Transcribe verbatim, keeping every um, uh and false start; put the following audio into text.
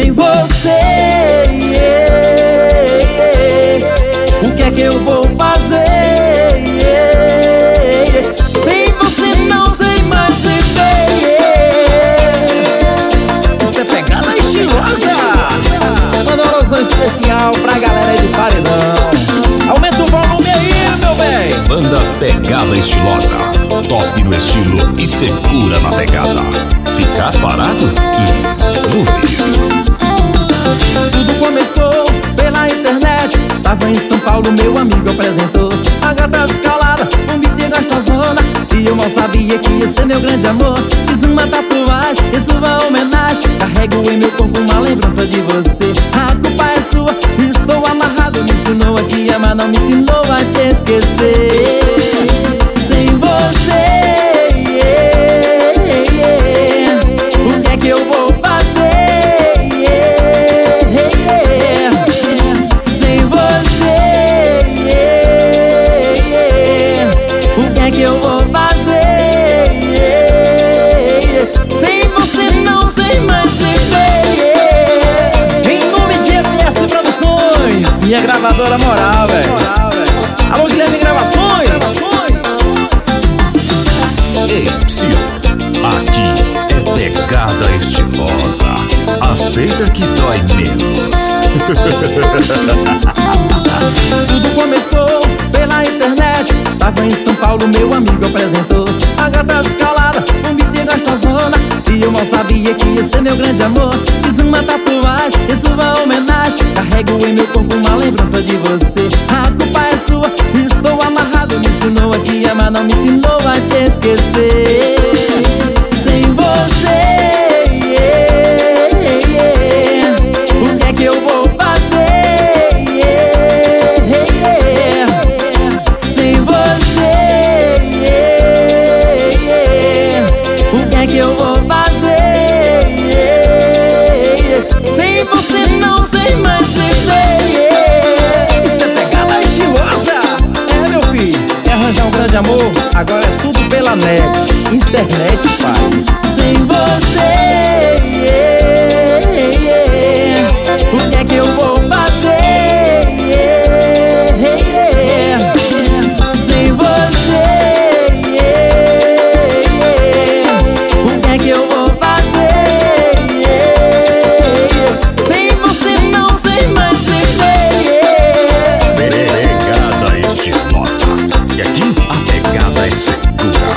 Sem você, yeah, yeah, o que é que eu vou fazer? Yeah, sem você não sei mais viver. Yeah. Isso é pegada estilosa. Manda uma oração especial pra galera aí de Paredão. Aumenta o volume aí, meu bem. Banda Pegada Estilosa, top no estilo e segura na pegada. Ficar parado? Hum, duvido. Tudo começou pela internet. Tava em São Paulo, meu amigo apresentou a gata descalada, bonita e gostosona, e eu mal sabia que ia ser meu grande amor. Fiz uma tatuagem, isso uma homenagem. Carrego em meu corpo uma lembrança de você. A culpa é sua, estou amarrado. Me ensinou a te amar, não me ensinou a te esquecer. Sem você, yeah, yeah, o que é que eu vou fazer? Yeah, yeah. Sem você, yeah, yeah, o que é que eu vou fazer? Yeah, sem você não sei mais viver. Yeah. Em nome de F S Produções, minha gravadora moral, velho. Alô, Guilherme Gravações. Ei, Psyu, aqui é Pegada Estilosa. Aceita que dói menos. Tudo começou pela internet. Tava em São Paulo, meu amigo apresentou a gata descalada, bonita e gostosona, e eu mal sabia que ia ser meu grande amor. Fiz uma tatuagem, fiz uma homenagem. Carrego em meu corpo uma lembrança de você. A culpa é sua, estou amarrado. Me ensinou a te amar, não me ensinou a te esquecer. Sem você, yeah, yeah, o que é que eu vou fazer? Yeah, yeah. Sem você, yeah, yeah, o que é que eu vou fazer? Yeah, sem você não sei mais viver. Yeah. Isso é pegada estilosa. É, meu filho, quer arranjar um grande amor? Agora é tudo pela net, internet, pai. Sem você, yeah, yeah, o que é que eu vou fazer? Yeah, yeah. Sem você, yeah, yeah, o que é que eu vou fazer? Yeah, sem você não sei mais viver. Yeah. Pegada Estilosa. E aqui a pegada é segura.